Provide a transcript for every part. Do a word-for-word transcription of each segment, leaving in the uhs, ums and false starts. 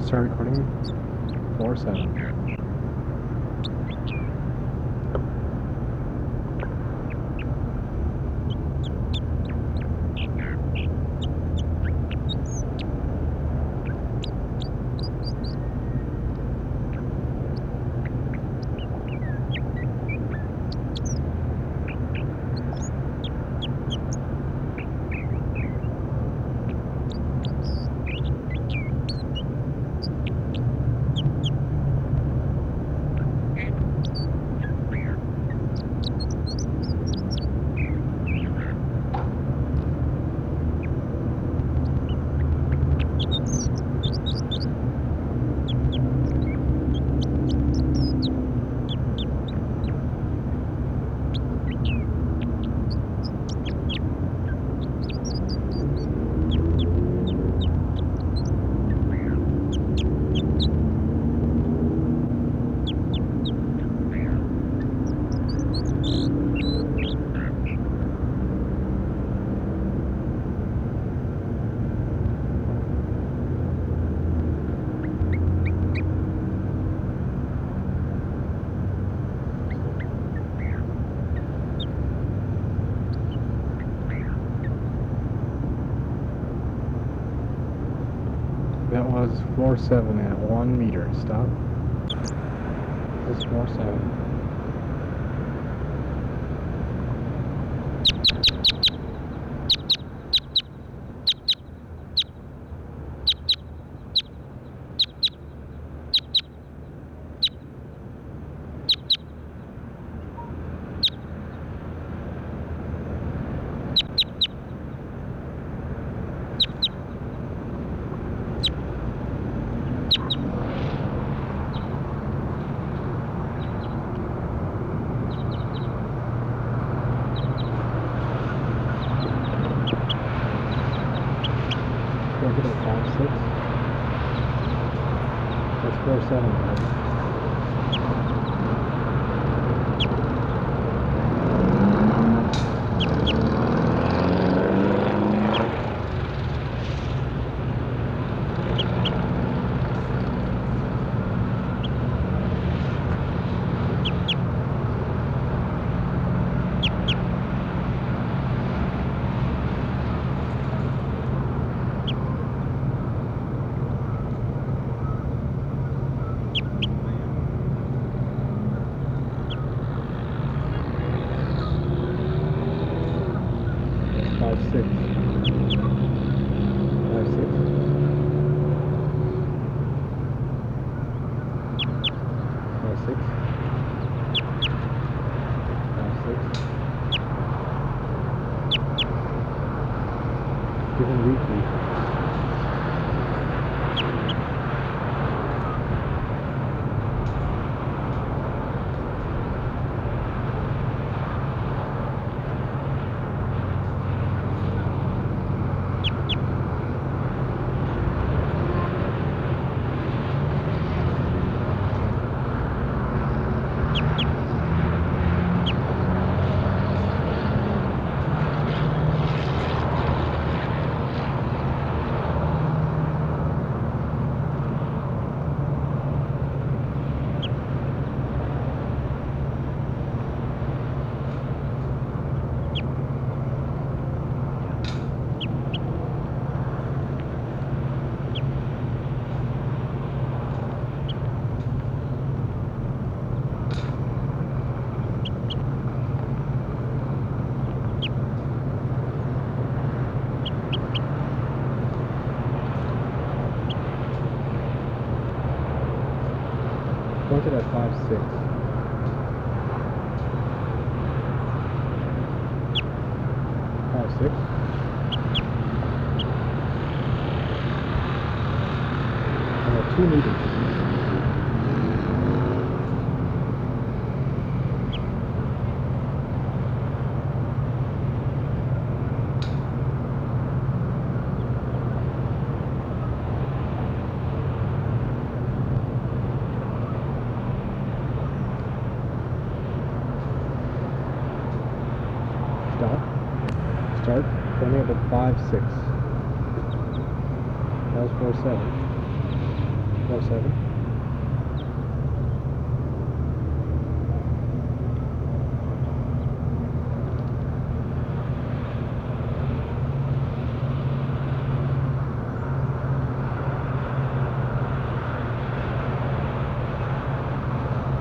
Start recording. Four seven. That was floor seven at one meter. Stop. This is floor seven. Look at five six. That's four seven. Right? Five six. Five six. Five six. Five six. Given weekly. Pointed at five six. Five six. And at two meters. Stop. Start. Pointing at the five six. That was four seven. four seven.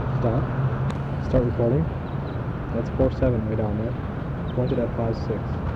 Stop. Start recording. That's four seven way down there. Point it at five six.